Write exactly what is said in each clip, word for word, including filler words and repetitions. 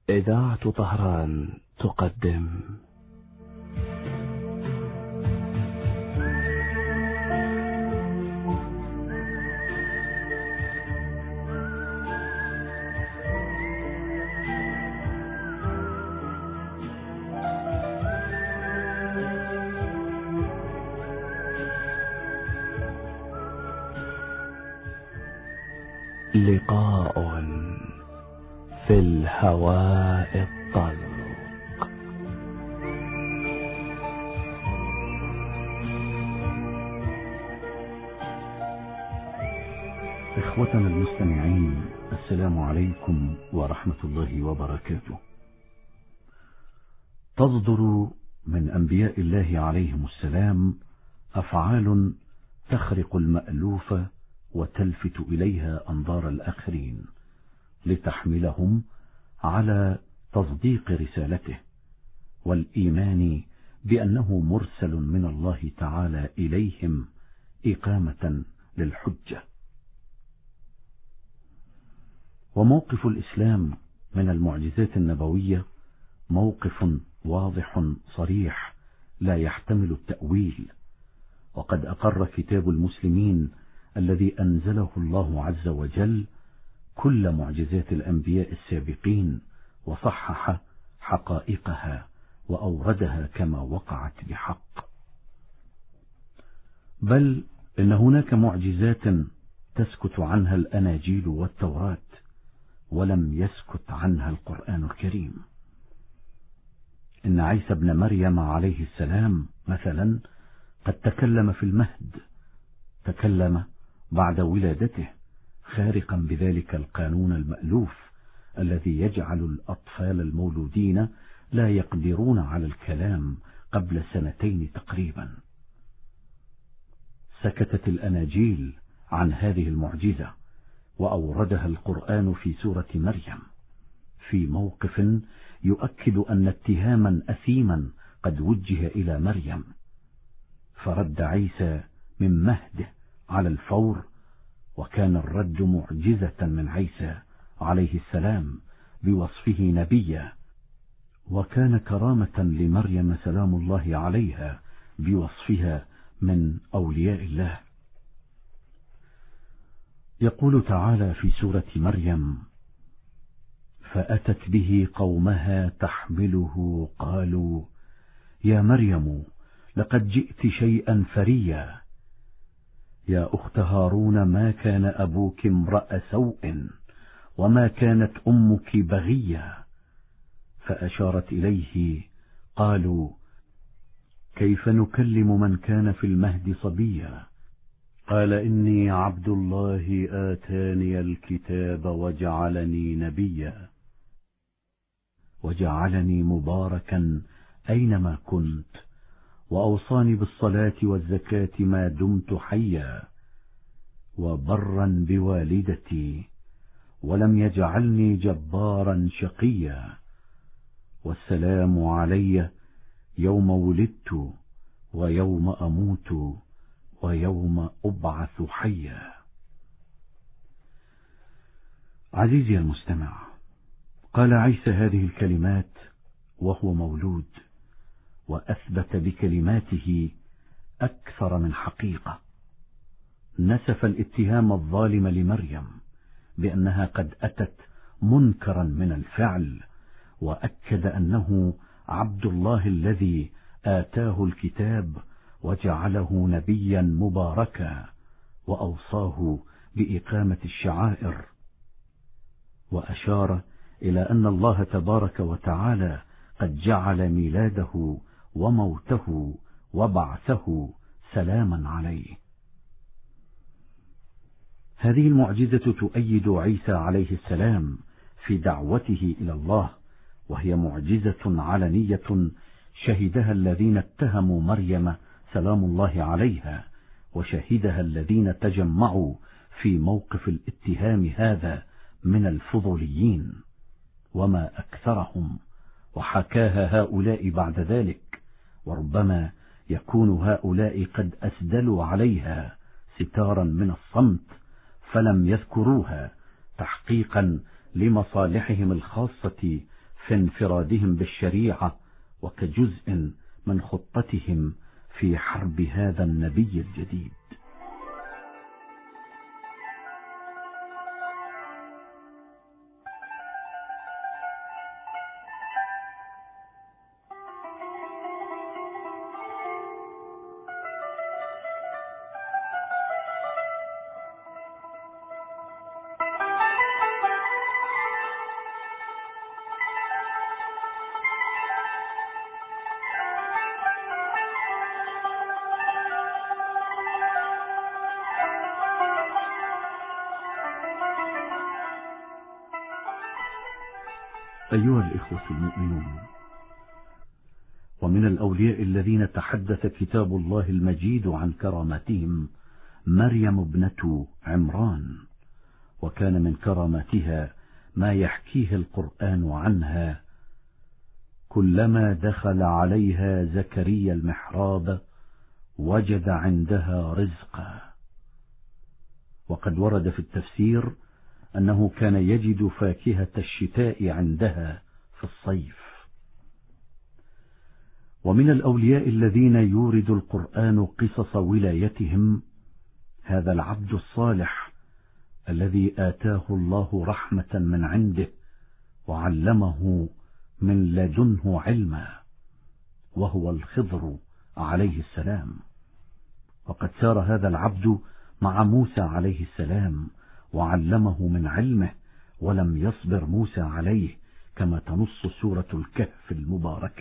إذاعة طهران تقدم لقاء في الهواء الطلق. إخوتنا المستمعين، السلام عليكم ورحمة الله وبركاته. تصدر من أنبياء الله عليهم السلام أفعال تخرق المألوف وتلفت إليها أنظار الآخرين لتحملهم على تصديق رسالته والإيمان بأنه مرسل من الله تعالى إليهم إقامة للحجة. وموقف الإسلام من المعجزات النبوية موقف واضح صريح لا يحتمل التأويل، وقد أقر كتاب المسلمين الذي أنزله الله عز وجل كل معجزات الأنبياء السابقين وصحح حقائقها وأوردها كما وقعت بحق. بل إن هناك معجزات تسكت عنها الأناجيل والتوراة ولم يسكت عنها القرآن الكريم. إن عيسى ابن مريم عليه السلام مثلا قد تكلم في المهد، تكلم بعد ولادته، خارقا بذلك القانون المألوف الذي يجعل الأطفال المولودين لا يقدرون على الكلام قبل سنتين تقريبا. سكتت الأناجيل عن هذه المعجزة وأوردها القرآن في سورة مريم في موقف يؤكد أن اتهاما أثيما قد وجه إلى مريم، فرد عيسى من مهده على الفور، وكان الرد معجزة من عيسى عليه السلام بوصفه نبيا، وكان كرامة لمريم سلام الله عليها بوصفها من أولياء الله. يقول تعالى في سورة مريم: فأتت به قومها تحمله قالوا يا مريم لقد جئت شيئا فريا، يا أخت هارون ما كان أبوك امرأ سوء وما كانت أمك بغيا. فأشارت إليه قالوا كيف نكلم من كان في المهد صبيا، قال إني عبد الله آتاني الكتاب وجعلني نبيا وجعلني مباركا أينما كنت وأوصاني بالصلاة والزكاة ما دمت حيا وبرا بوالدتي ولم يجعلني جبارا شقيا، والسلام علي يوم ولدت ويوم أموت ويوم أبعث حيا. عزيزي المستمع، قال عيسى هذه الكلمات وهو مولود، وأثبت بكلماته أكثر من حقيقة. نسف الاتهام الظالم لمريم بأنها قد أتت منكرا من الفعل، وأكد أنه عبد الله الذي آتاه الكتاب وجعله نبيا مباركا وأوصاه بإقامة الشعائر، وأشار إلى أن الله تبارك وتعالى قد جعل ميلاده وموته وبعثه سلاما عليه. هذه المعجزة تؤيد عيسى عليه السلام في دعوته إلى الله، وهي معجزة علنية شهدها الذين اتهموا مريم سلام الله عليها، وشهدها الذين تجمعوا في موقف الاتهام هذا من الفضوليين، وما أكثرهم، وحكاها هؤلاء بعد ذلك، وربما يكون هؤلاء قد أسدلوا عليها ستارا من الصمت فلم يذكروها تحقيقا لمصالحهم الخاصة في انفرادهم بالشريعة وكجزء من خطتهم في حرب هذا النبي الجديد. أيها الإخوة المؤمنون، ومن الأولياء الذين تحدث كتاب الله المجيد عن كراماتهم مريم ابنة عمران، وكان من كراماتها ما يحكيه القرآن عنها: كلما دخل عليها زكريا المحراب وجد عندها رزقا. وقد ورد في التفسير أنه كان يجد فاكهة الشتاء عندها في الصيف. ومن الأولياء الذين يورد القرآن قصص ولايتهم هذا العبد الصالح الذي آتاه الله رحمة من عنده وعلمه من لدنه علما، وهو الخضر عليه السلام. وقد سار هذا العبد مع موسى عليه السلام وعلمه من علمه، ولم يصبر موسى عليه، كما تنص سورة الكهف المباركة.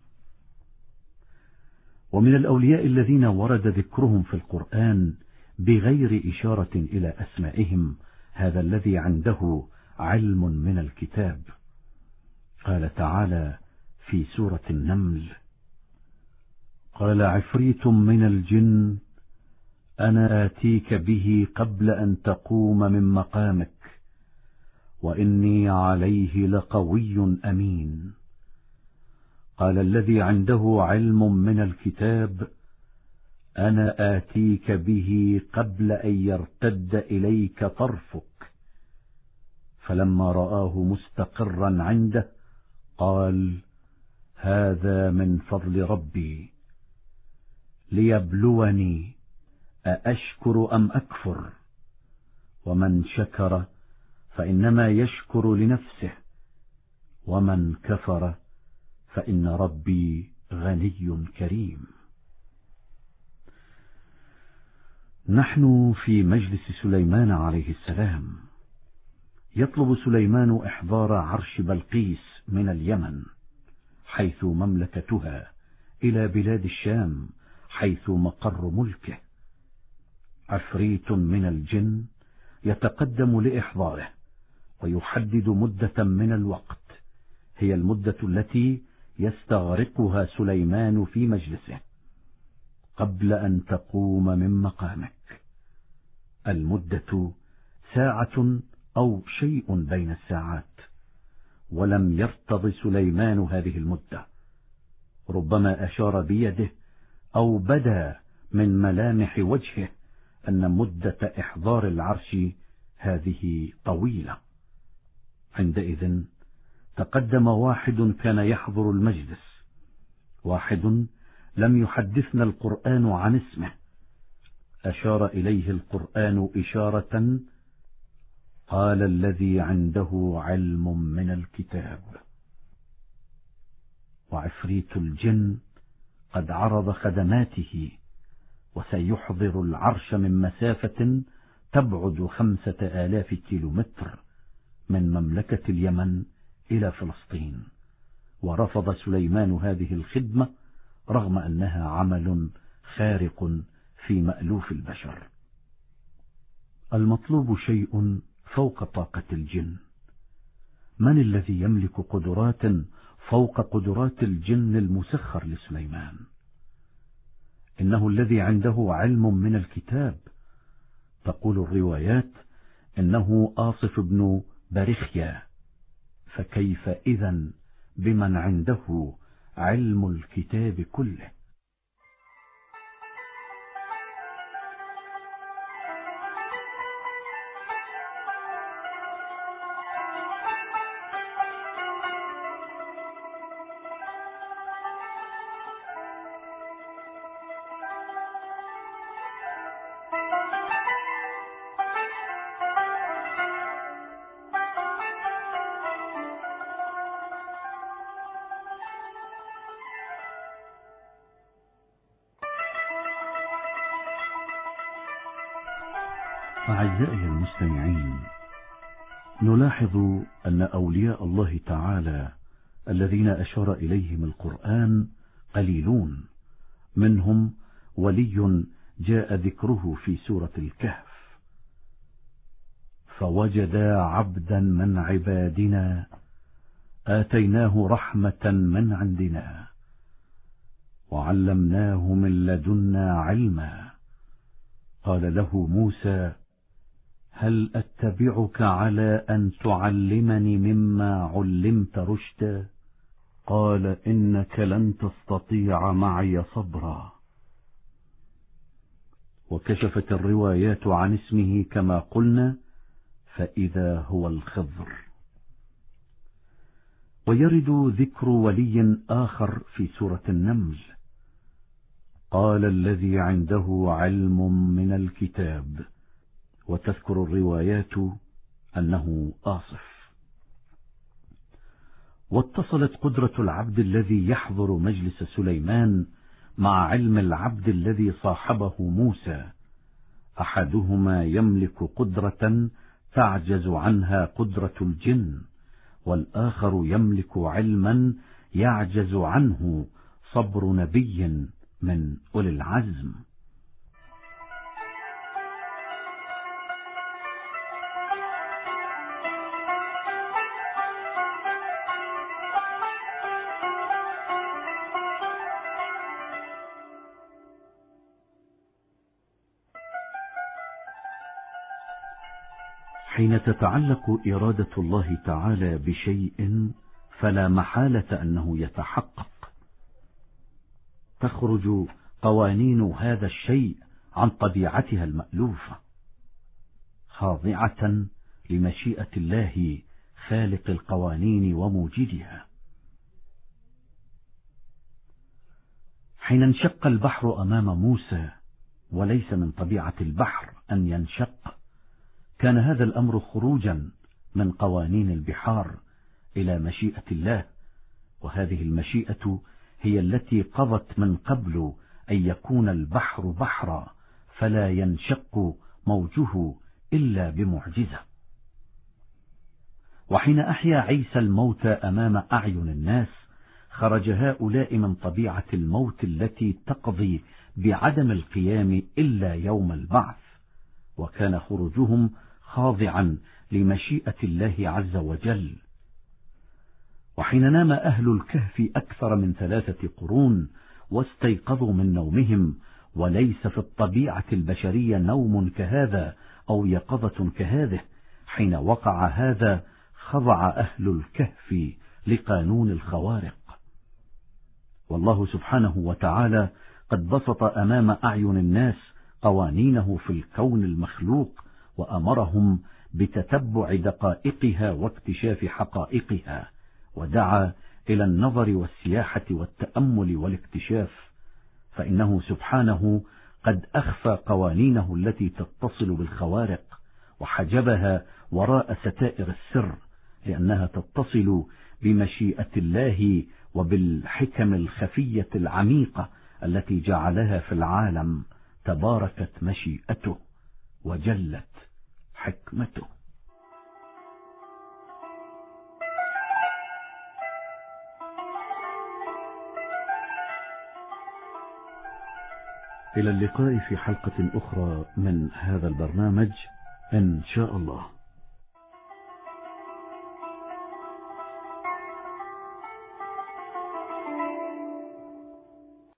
ومن الأولياء الذين ورد ذكرهم في القرآن بغير إشارة إلى أسمائهم هذا الذي عنده علم من الكتاب. قال تعالى في سورة النمل: قال عفريت من الجن أنا آتيك به قبل أن تقوم من مقامك وإني عليه لقوي أمين. قال الذي عنده علم من الكتاب أنا آتيك به قبل أن يرتد إليك طرفك. فلما رآه مستقرا عنده قال هذا من فضل ربي ليبلوني أأشكر أم أكفر، ومن شكر فإنما يشكر لنفسه ومن كفر فإن ربي غني كريم. نحن في مجلس سليمان عليه السلام. يطلب سليمان إحضار عرش بلقيس من اليمن حيث مملكتها إلى بلاد الشام حيث مقر ملكه. عفريت من الجن يتقدم لإحضاره ويحدد مدة من الوقت هي المدة التي يستغرقها سليمان في مجلسه قبل أن تقوم من مقامك. المدة ساعة أو شيء بين الساعات، ولم يرتض سليمان هذه المدة، ربما أشار بيده أو بدا من ملامح وجهه أن مدة إحضار العرش هذه طويلة. عندئذ تقدم واحد كان يحضر المجلس، واحد لم يحدثنا القرآن عن اسمه، أشار إليه القرآن إشارة قال الذي عنده علم من الكتاب. وعفريت الجن قد عرض خدماته وسيحضر العرش من مسافة تبعد خمسة آلاف كيلومتر من مملكة اليمن إلى فلسطين، ورفض سليمان هذه الخدمة رغم أنها عمل خارق في مألوف البشر. المطلوب شيء فوق طاقة الجن. من الذي يملك قدرات فوق قدرات الجن المسخر لسليمان؟ إنه الذي عنده علم من الكتاب. تقول الروايات إنه آصف بن برخيا، فكيف إذن بمن عنده علم الكتاب كله؟ أعزائي المستمعين، نلاحظ أن أولياء الله تعالى الذين أشار إليهم القرآن قليلون، منهم ولي جاء ذكره في سورة الكهف: فوجدا عبدا من عبادنا آتيناه رحمة من عندنا وعلمناه من لدنا علما قال له موسى: هل أتبعك على أن تعلمني مما علمت رشدا؟ قال: إنك لن تستطيع معي صبرا. وكشفت الروايات عن اسمه كما قلنا، فإذا هو الخضر. ويرد ذكر ولي آخر في سورة النمل: قال الذي عنده علم من الكتاب، وتذكر الروايات أنه آصف. واتصلت قدرة العبد الذي يحضر مجلس سليمان مع علم العبد الذي صاحبه موسى، أحدهما يملك قدرة تعجز عنها قدرة الجن، والآخر يملك علما يعجز عنه صبر نبي من أولي العزم. حين تتعلق إرادة الله تعالى بشيء فلا محالة أنه يتحقق. تخرج قوانين هذا الشيء عن طبيعتها المألوفة، خاضعة لمشيئة الله خالق القوانين وموجدها. حين انشق البحر أمام موسى، وليس من طبيعة البحر أن ينشق، كان هذا الأمر خروجا من قوانين البحار إلى مشيئة الله، وهذه المشيئة هي التي قضت من قبل أن يكون البحر بحرا فلا ينشق موجه إلا بمعجزة. وحين أحيا عيسى الموتى أمام أعين الناس، خرج هؤلاء من طبيعة الموت التي تقضي بعدم القيام إلا يوم البعث، وكان خروجهم خاضعا لمشيئة الله عز وجل. وحين نام أهل الكهف أكثر من ثلاثة قرون واستيقظوا من نومهم، وليس في الطبيعة البشرية نوم كهذا أو يقظة كهذه، حين وقع هذا خضع أهل الكهف لقانون الخوارق. والله سبحانه وتعالى قد بسط أمام أعين الناس قوانينه في الكون المخلوق، وأمرهم بتتبع دقائقها واكتشاف حقائقها، ودعا إلى النظر والسياحة والتأمل والاكتشاف، فإنه سبحانه قد أخفى قوانينه التي تتصل بالخوارق وحجبها وراء ستائر السر، لأنها تتصل بمشيئة الله وبالحكم الخفية العميقة التي جعلها في العالم. تباركت مشيئته وجلت حكمته. إلى اللقاء في حلقة أخرى من هذا البرنامج إن شاء الله.